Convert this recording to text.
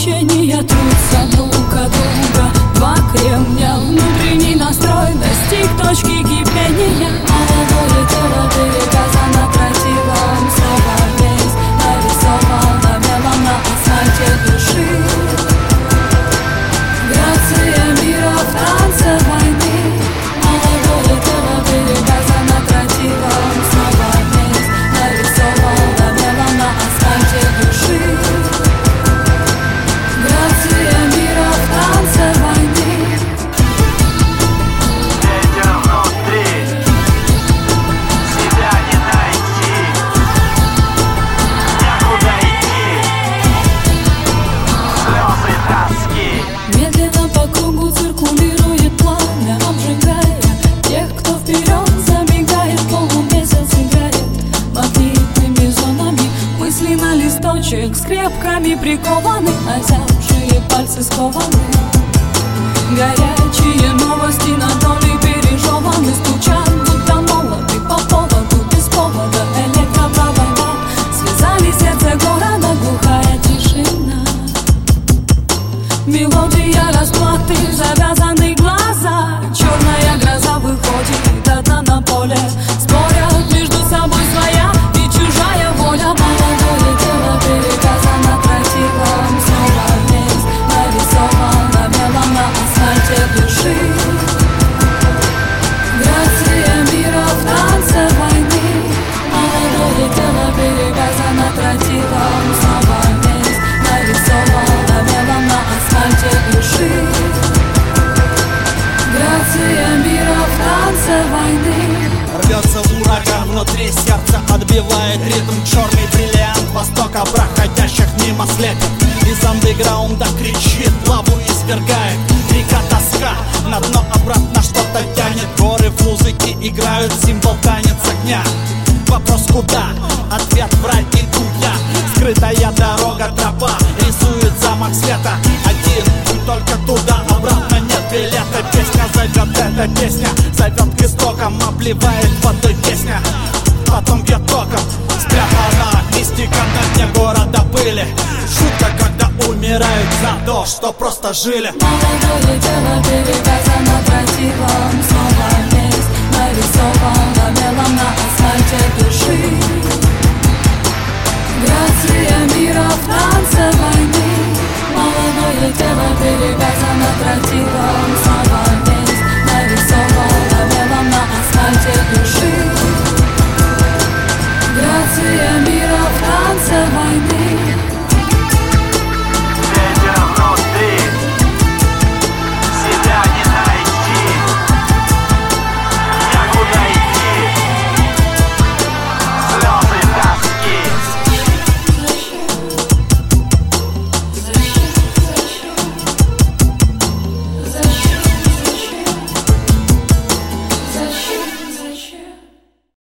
ощущения трутся друг от друга. Два кремня, внутренний настрой достиг точки кипения. Молодое тело перевязано тротилом, снова весь нарисована мелом на асфальте души. Грация мира в танце войны. Молодое тело перевязано тротилом, снова весь нарисована мелом на асфальте души. Грация мира в танце войны. Ветер внутри, себя не найти, некуда идти, слезы тоски. Медленно по кругу циркулирует пламя, обжигая тех, кто вперед забегает. Полумесяц играет магнитными зонами. Мысли на листочек скрепками прикованы, озябшие пальцы скованы. Горячие новости на доли пережеваны. Стучат, будто молоты по поводу без повода. Электропровода связали сердце города, глухая тишина. Мелодия расплаты, завязаны глаза. Черная гроза выходит одна на поле. Спорят между собой своя и чужая воля. Молодое тело перевязано тротилом, снова весь нарисована мелом на асфальте души. Грация мира в танце войны. Молодое тело перевязано тротилом, снова весь нарисована мелом на асфальте души. Грация мира в танце войны. Рвется ураган внутри сердца, отбивает ритм черный бриллиант востока, проходящих мимо слепит. Из андеграунда кричит, лаву извергает. Река тоска, на дно обратно что-то тянет. Горы в музыке играют, символ танец огня. Вопрос куда? Ответ врать иду я. Скрытая дорога, тропа рисует замок света. Один путь только туда, обратно нет билета. Песня зовет, эта песня зовет к истокам. Обливает водой песня, потом бьет током. Спрятана мистика на дне города пыли. Шутка, когда умирают за то, что просто жили. Молодое тело перевязано тротилом, снова весь нарисована мелом на асфальте души. Грация мира